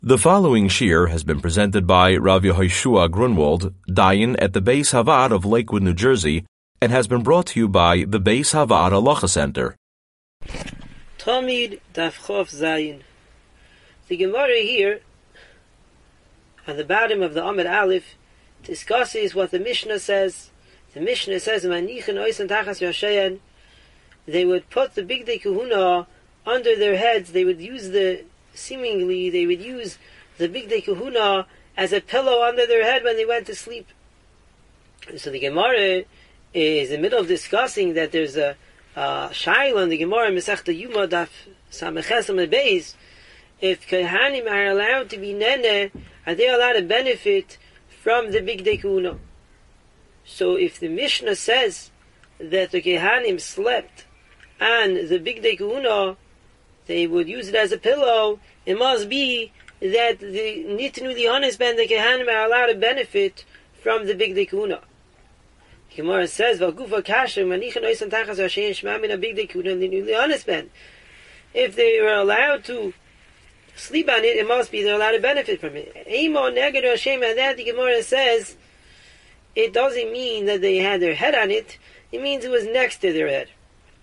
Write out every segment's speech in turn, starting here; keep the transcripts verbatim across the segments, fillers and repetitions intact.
The following shir has been presented by Rav Yehoshua Grunwald, Dayan at the Beis Havad of Lakewood, New Jersey, and has been brought to you by the Beis Havad Halacha Center. Tamid Daf Chof Zayin. The Gemara here, at the bottom of the Amud Aleph, discusses what the Mishnah says. The Mishnah says, "Manichin oisen tachas yashayan." They would put the big day kahuna under their heads. They would use the Seemingly, they would use the big day kahuna as a pillow under their head when they went to sleep. So the Gemara is in the middle of discussing that there's a uh, shaila in the Gemara Masechta Yuma Daf Sameches Amud Beis. If Kohanim are allowed to be nene, are they allowed to benefit from the big day kahuna? So if the Mishnah says that the Kohanim slept on the big day kahuna, they would use it as a pillow, it must be that the Nitnu the honest ben the Kohanim are allowed to benefit from the big day kahuna. Gemara says, "Vagufa kasher manichin oisan tachas hashein shmam a big day kahuna Nitnu the honest ben." If they were allowed to sleep on it, it must be they're allowed to benefit from it. Eimo neged Hashem, and that the Gemara says it doesn't mean that they had their head on it. It means it was next to their head.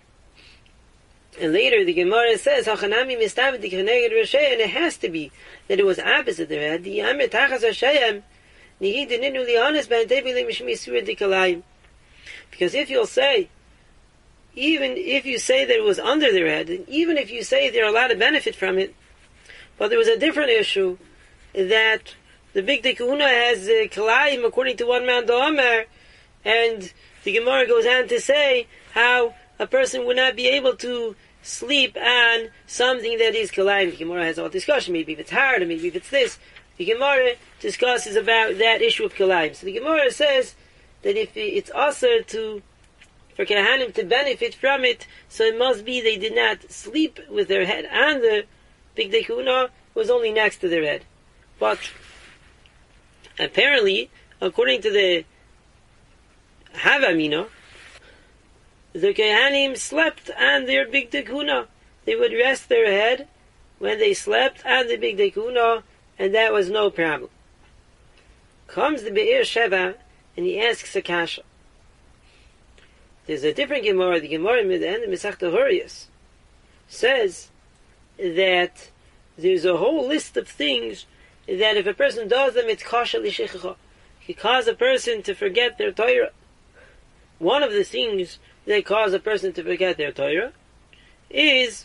And later the Gemara says, "Hachanami mistavet dikhaneged Rashay," and it has to be that it was opposite their head. The Yamir Tachas Hashayim Nihi Dininu Lianis Ben Tevili Mishmi Surah Dikalayim. Because if you'll say, even if you say that it was under their head, and even if you say they're allowed to benefit from it, but there was a different issue that the big day kahuna has uh, Kalayim according to one man Domer, and the Gemara goes on to say how a person would not be able to sleep on something that is kalayim. The Gemara has all discussion. Maybe if it's hard, or maybe if it's this. The Gemara discusses about that issue of kalayim. So the Gemara says that if it's also to for Kohanim to benefit from it, so it must be they did not sleep with their head on the big day kahuna, it was only next to their head. But apparently, according to the Havamina, the Kohanim slept on their big day kahuna. They would rest their head when they slept on the big day kahuna, and that was no problem. Comes the Be'er Sheva, and he asks a kasha. There's a different Gemara. The Gemara in the end of Masechta Horayos says that there's a whole list of things that if a person does them, it's kasha l'shechicha. It cause a person to forget their Torah. One of the things that cause a person to forget their Torah is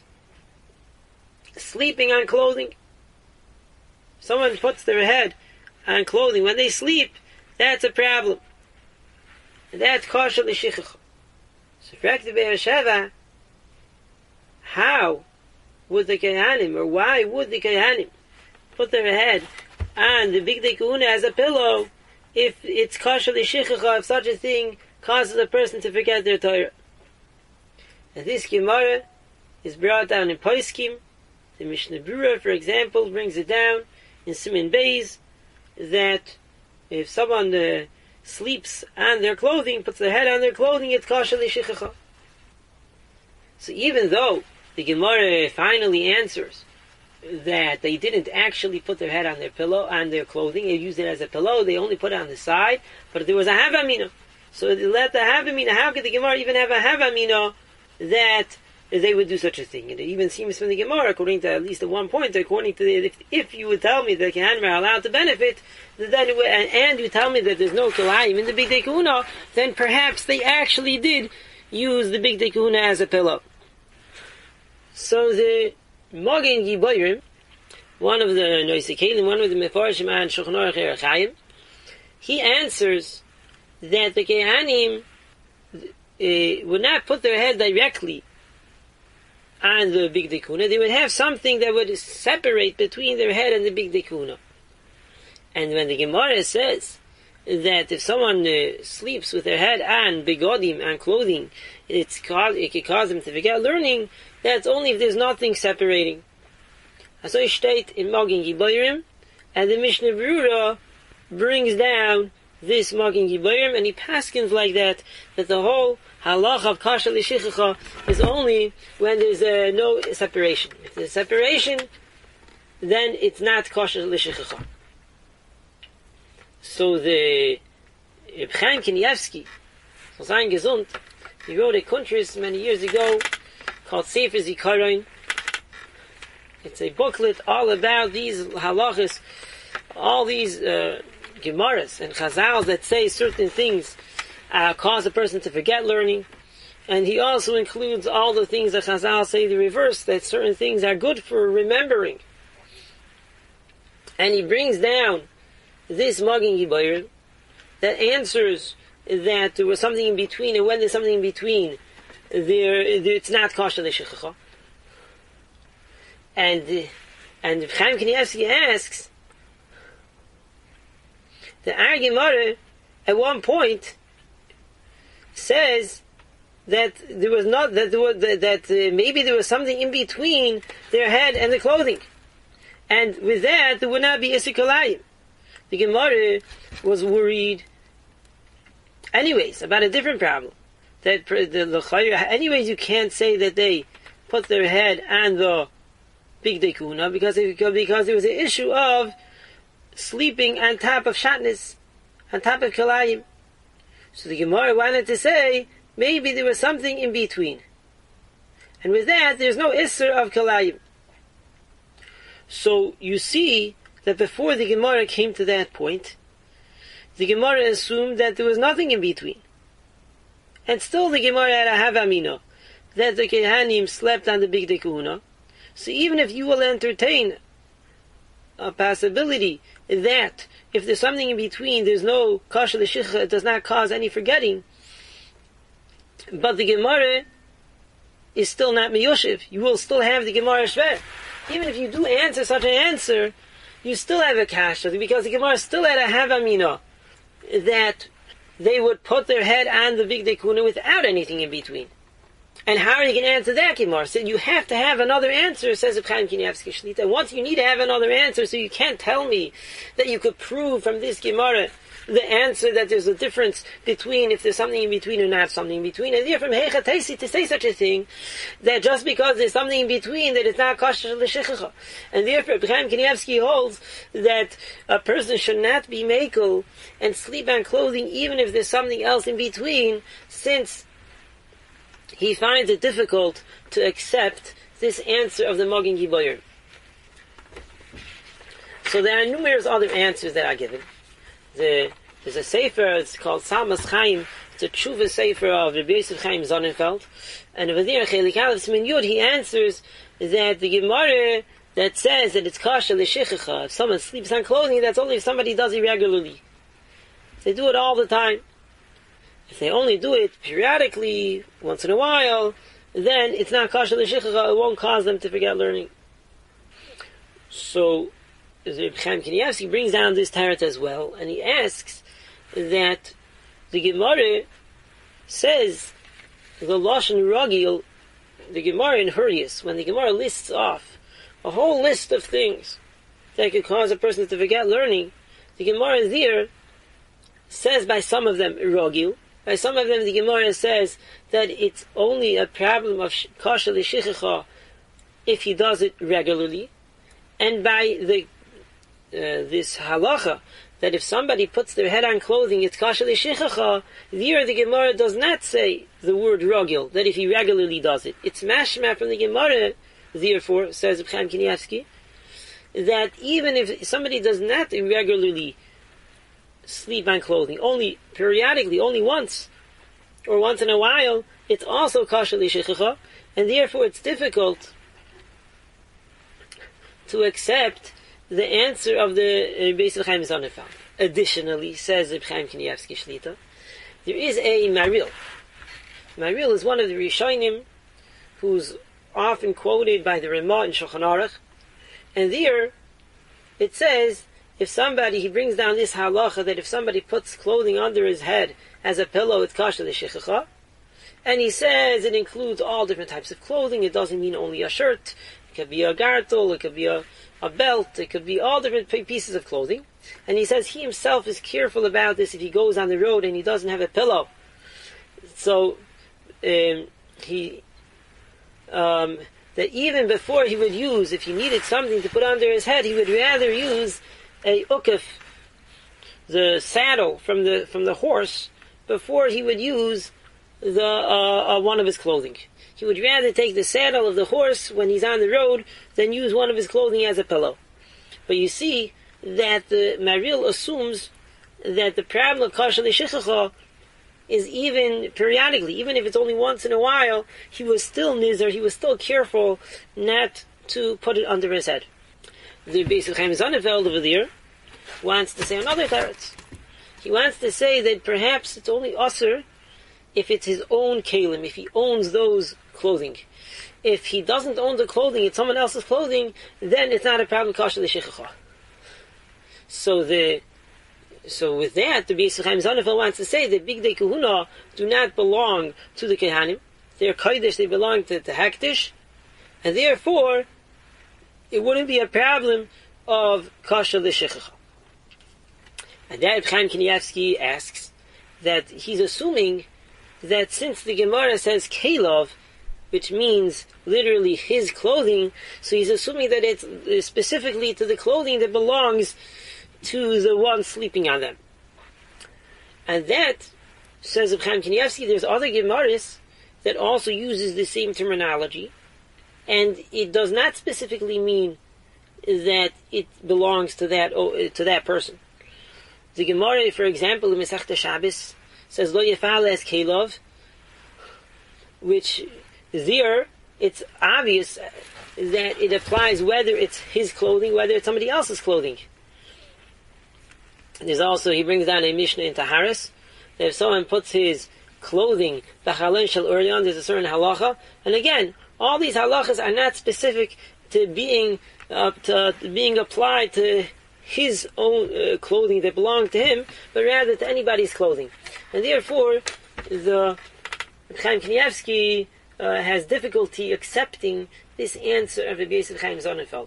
sleeping on clothing. Someone puts their head on clothing when they sleep, that's a problem. And that's kasha l'shichach. So for the Be'er Sheva, how would the Kohanim, or why would the Kohanim put their head on the big day kahuna as a pillow if it's kasha l'shichach, if such a thing causes a person to forget their Torah? And this Gemara is brought down in Poskim. The Mishnah Berurah, for example, brings it down in Siman Beis that if someone uh, sleeps on their clothing, puts their head on their clothing, it's kasha l'shichacha. So even though the Gemara finally answers that they didn't actually put their head on their pillow, on their clothing, they used it as a pillow, they only put it on the side, but there was a havamina. So they let the havamina, how could the Gemara even have a havamina that they would do such a thing? And it even seems from the Gemara, according to at least at one point, according to the, if, if you would tell me that Kohanim are allowed to benefit, then it would, and, and you tell me that there's no kalayim in the big day kahuna, then perhaps they actually did use the big day kahuna as a pillow. So the Magen Giborim, one of the Noisei Kelim, one of the Mefarshim and Shulchan Aruch Erech Chaim, he answers that the Kohanim uh, would not put their head directly on the big day kahuna. They would have something that would separate between their head and the big day kahuna. And when the Gemara says that if someone uh, sleeps with their head on begodim, on clothing, it's cause, it could cause them to forget learning, that's only if there's nothing separating. So it states in Magen Giborim, and the Mishnah Berurah brings down this Magen Giborim, and he paskins like that, that the whole halacha of kasha l'shichacha is only when there's uh, no separation. If there's separation, then it's not kosher l'shichacha. So the Reb Chaim Kanievsky, so sein gesund, he wrote a kuntris many years ago called Sefer Zikaron. It's a booklet all about these halachas, all these uh, Gemaras and Chazals that say certain things uh, cause a person to forget learning. And he also includes all the things that Chazal say the reverse, that certain things are good for remembering. And he brings down this Magen Gibayr that answers that there was something in between, and when there's something in between, there, it's not kosher l'shichacha. And and Chaim Kanievsky asks, the Ar Gemara at one point says that there was not that there was, that, that uh, maybe there was something in between their head and the clothing, and with that there would not be Isser Kalayim. The Gemara was worried, anyways, about a different problem. That the, the anyways, you can't say that they put their head on the big dekuna because it, because there was an issue of sleeping on top of shatnez, on top of kalayim. So the Gemara wanted to say maybe there was something in between, and with that there's no isser of kalayim. So you see that before the Gemara came to that point, the Gemara assumed that there was nothing in between. And still the Gemara had a havamina, that the Kehanim slept on the big dekuna. So even if you will entertain a possibility that if there's something in between, there's no kosher l'shicha, it does not cause any forgetting, but the Gemara is still not miyoshiv. You will still have the Gemara shver. Even if you do answer such an answer, you still have a kasha, because the Gemara still had a havamina that they would put their head on the big dekuna without anything in between. And how are you going to answer that, Gemara? So you have to have another answer, says Reb Chaim Kanievsky Shlita. And once you need to have another answer, so you can't tell me that you could prove from this Gemara the answer that there's a difference between if there's something in between or not something in between. And therefore, from Heicha Teisi to say such a thing, that just because there's something in between, that it's not kosher l'shichacha. And therefore, Reb Chaim Kanievsky holds that a person should not be makel and sleep on clothing even if there's something else in between, since he finds it difficult to accept this answer of the Magen Gibayr. So there are numerous other answers that are given. The, there's a sefer, it's called Samas Chaim, it's a tshuva sefer of Rabbi Yosef Chaim Sonnenfeld, and over there, Chelik Aleph Siman Yud, he answers that the Gemara that says that it's kosher l'shichacha, if someone sleeps on clothing, that's only if somebody does it regularly. They do it all the time. If they only do it periodically, once in a while, then it's not kosher l'shichacha, it won't cause them to forget learning. So, Reb Chaim Kanievsky brings down this tarot as well, and he asks that the Gemara says the Lashon Ragil, the Gemara in Hurrius, when the Gemara lists off a whole list of things that could cause a person to forget learning, the Gemara there says by some of them Ragil, by some of them the Gemara says that it's only a problem of kosher l'shichacha if he does it regularly, and by the Uh, this halacha, that if somebody puts their head on clothing, it's kosher l'shichacha, there the Gemara does not say the word rogil, that if he regularly does it. It's mashma from the Gemara, therefore, says Reb Chaim Kanievsky, that even if somebody does not regularly sleep on clothing, only periodically, only once, or once in a while, it's also kosher l'shichacha, and therefore it's difficult to accept the answer of the Rebbe Yosef Chaim Sonnenfeld. Additionally, says Reb Chaim Kanievsky Shlita, there is a Maril. Maril is one of the Rishonim who's often quoted by the Ramah in Shulchan Aruch, and there it says if somebody, he brings down this halacha that if somebody puts clothing under his head as a pillow, it's kosher l'shichacha, and he says it includes all different types of clothing. It doesn't mean only a shirt. It could be a gartel, it could be a a belt, it could be all different pieces of clothing. And he says he himself is careful about this if he goes on the road and he doesn't have a pillow. So um, he um, that even before he would use, if he needed something to put under his head, he would rather use a ukif, the saddle from the from the horse, before he would use the uh, uh, one of his clothing. He would rather take the saddle of the horse when he's on the road than use one of his clothing as a pillow. But you see that the Maril assumes that the problem of kasha l'shichacha is even periodically, even if it's only once in a while, he was still nizar, he was still careful not to put it under his head. The Beis Chaim Sonnenfeld over there wants to say another teretz. He wants to say that perhaps it's only usher if it's his own kalim, if he owns those clothing. If he doesn't own the clothing, it's someone else's clothing, then it's not a problem kasha l'shichacha. So the So with that, the Beis Chaim Sonnenfeld wants to say that Bigdei Kahuna do not belong to the Kehanim. They're Kodesh, they belong to the Hakdish, and therefore, it wouldn't be a problem of Kasha l'Shichacha. And that Chaim Kanievsky asks that he's assuming that since the Gemara says Kelov, which means literally his clothing, so he's assuming that it's specifically to the clothing that belongs to the one sleeping on them. And that, says Reb Chaim Kanievsky, there's other Gemaras that also uses the same terminology, and it does not specifically mean that it belongs to that to that person. The Gemara, for example, in Masechta Shabbos, says Lo Yefal Es Kelov, which there it's obvious that it applies whether it's his clothing, whether it's somebody else's clothing. There's also, he brings down a Mishnah in Taharis, that if someone puts his clothing, B'chalon Shel Urion, there's a certain halacha, and again, all these halachas are not specific to being uh, to being applied to his own uh, clothing that belonged to him, but rather to anybody's clothing. And therefore, the Chaim Kanievsky uh, has difficulty accepting this answer of the Beis Chaim Sonnenfeld.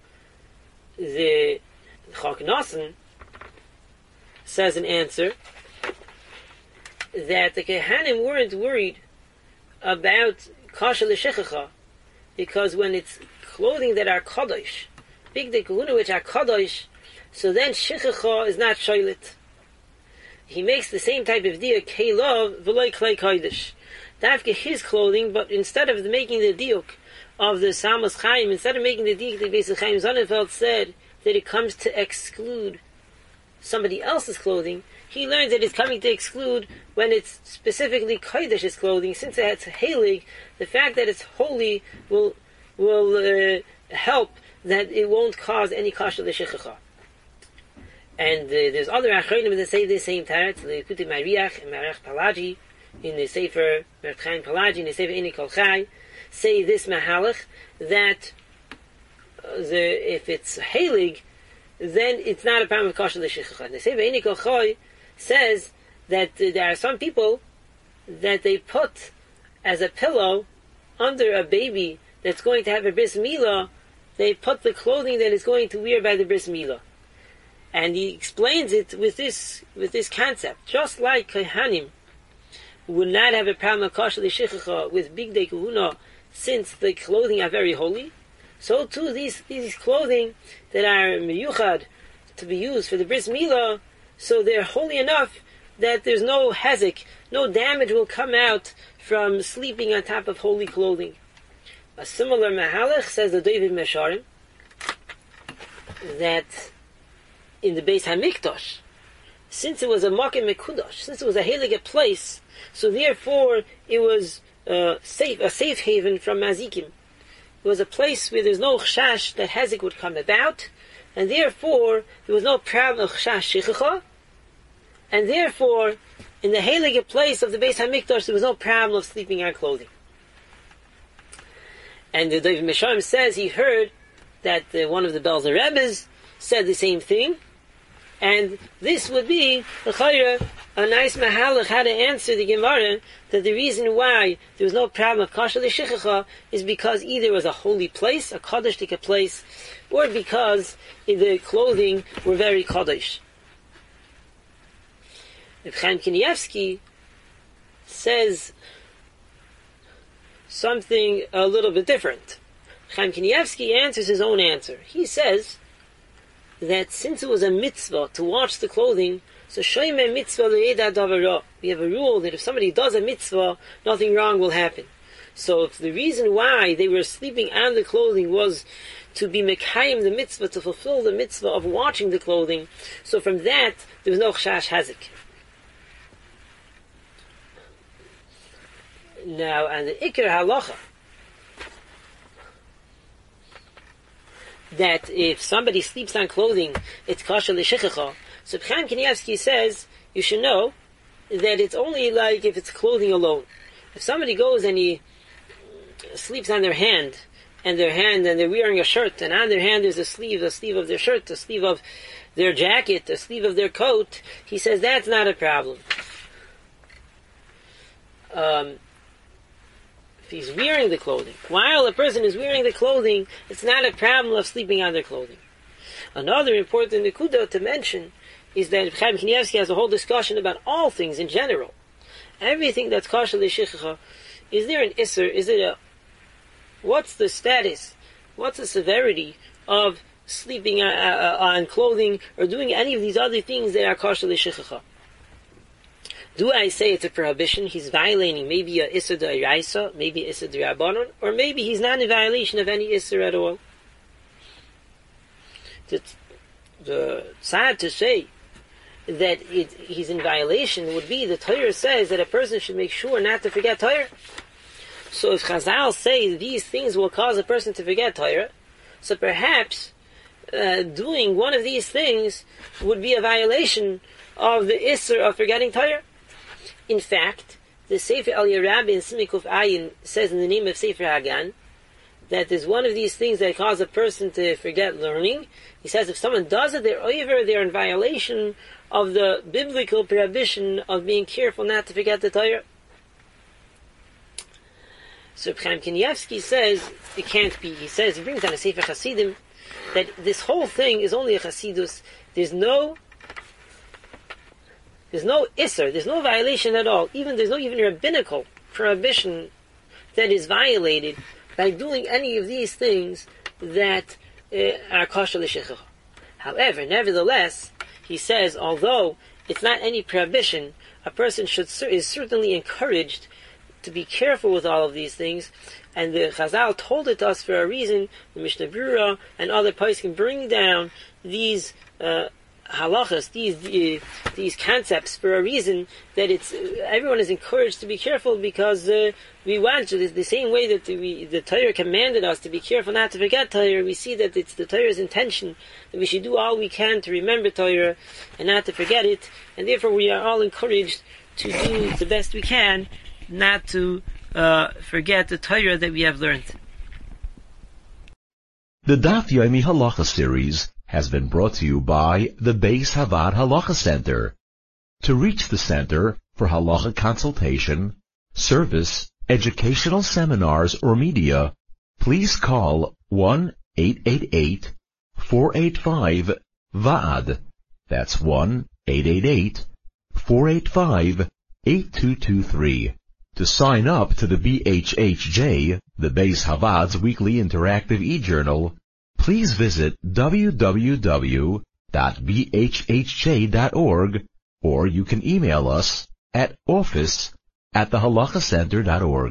The Chok Nosson says an answer that the Kehanim weren't worried about kasha l'shichacha because when it's clothing that are kadosh, Bigdei Kahuna which are kadosh, so then shichacha is not shoylit. He makes the same type of diuk kelov v'loy klei kodesh. Dafke his clothing, but instead of making the diuk of the Samos Chaim, instead of making the diuk, the Beis Chaim Sonnenfeld said that it comes to exclude somebody else's clothing. He learns that it's coming to exclude when it's specifically Kodesh's clothing. Since it's Heilig, the fact that it's holy will will uh, help that it won't cause any kasha l'shichacha. And uh, there's other achronim that say the same tarat, the Kuti Mariach and Marach Palagi in the Sefer Reb Chaim Palagi in the Sefer Ini Kol Chai say this mahalach that uh, the if it's Heilig, then it's not a problem of kasha l'shichacha. The Sefer Ini Kol Chai says that uh, there are some people that they put as a pillow under a baby that's going to have a bris milah, they put the clothing that is going to wear by the bris milah. And he explains it with this with this concept. Just like Kehanim would not have a problem of kasha l'shichacha with Bigdei Kahuna since the clothing are very holy, so too these these clothing that are miyuchad to be used for the bris milah, so they're holy enough that there's no hezek, no damage will come out from sleeping on top of holy clothing. A similar mahalach, says the David Mesharim, that in the Beis HaMikdash, since it was a Makom Mekudash, since it was a heilige place, so therefore it was uh, safe, a safe haven from mazikim. It was a place where there's no chashash that hezek would come about, and therefore there was no problem of chashash shichacha, and therefore in the heilige place of the Beis HaMikdash there was no problem of sleeping on clothing. And the David Mesharim says he heard that uh, one of the Belzer Rebbes said the same thing, and this would be the chayra, a nice mahalach how to answer the Gemara that the reason why there was no problem of kasha l'shichacha is because either it was a holy place, a kadosh place, or because the clothing were very kadosh. Reb Chaim Kanievsky says something a little bit different. Chaim Kanievsky answers his own answer. He says that since it was a mitzvah to wash the clothing, so shoyme mitzvah le'eda davara. We have a rule that if somebody does a mitzvah, nothing wrong will happen. So if the reason why they were sleeping on the clothing was to be mekayim the mitzvah, to fulfill the mitzvah of washing the clothing, so from that there was no chash hazik. Now, and the ikar halacha, that if somebody sleeps on clothing, it's kosher l'shichacha. So Chaim Kanievsky says, you should know that it's only like if it's clothing alone. If somebody goes and he sleeps on their hand, and their hand, and they're wearing a shirt, and on their hand there's a sleeve, a sleeve of their shirt, a sleeve of their jacket, a sleeve of their coat, he says that's not a problem. Um, if he's wearing the clothing, while a person is wearing the clothing, it's not a problem of sleeping on their clothing. Another important nekuda to mention is that Chaim Kanievsky has a whole discussion about all things in general. Everything that's kosher l'shichacha, is there an isser? Is it a, what's the status? What's the severity of sleeping on, uh, on clothing or doing any of these other things that are kosher l'shichacha? Do I say it's a prohibition? He's violating maybe a isser d'oraisa, maybe isser d'rabbanon, or maybe he's not in violation of any isser at all. The, the sad to say that it, he's in violation would be the Torah says that a person should make sure not to forget Torah. So if Chazal say these things will cause a person to forget Torah, so perhaps uh, doing one of these things would be a violation of the Isser of forgetting Torah. In fact, the Sefer Al Yerabi in Simikuf Ayin says in the name of Sefer Hagan that there's one of these things that cause a person to forget learning. He says if someone does it, they're over, they're in violation of the biblical prohibition of being careful not to forget the Torah. So Chaim Kanievsky says it can't be. He says, he brings down a Sefer Hasidim, that this whole thing is only a Hasidus. There's no There's no Isser, there's no violation at all. Even there's no even rabbinical prohibition that is violated by doing any of these things that uh, are kosher l'shichacha. However, nevertheless, he says, although it's not any prohibition, a person should is certainly encouraged to be careful with all of these things, and the Chazal told it to us for a reason. The Mishnah Berurah and other poskim bring down these uh, halachas, these uh, these concepts for a reason, that it's uh, everyone is encouraged to be careful, because uh, we want to, the same way that we, the Torah commanded us to be careful not to forget Torah. We see that it's the Torah's intention that we should do all we can to remember Torah and not to forget it, and therefore we are all encouraged to do the best we can not to uh, forget the Torah that we have learned. The Daf Yomi Halacha series has been brought to you by the Beis Havad Halacha Center. To reach the center for halacha consultation, service, educational seminars, or media, please call one eight eight eight, four eight five, V A D. That's one eight eight eight, four eight five, eight two two three. To sign up to the B H H J, the Beis Havad's weekly interactive e-journal, please visit w w w dot b h h j dot org, or you can email us at office at the halacha center dot org.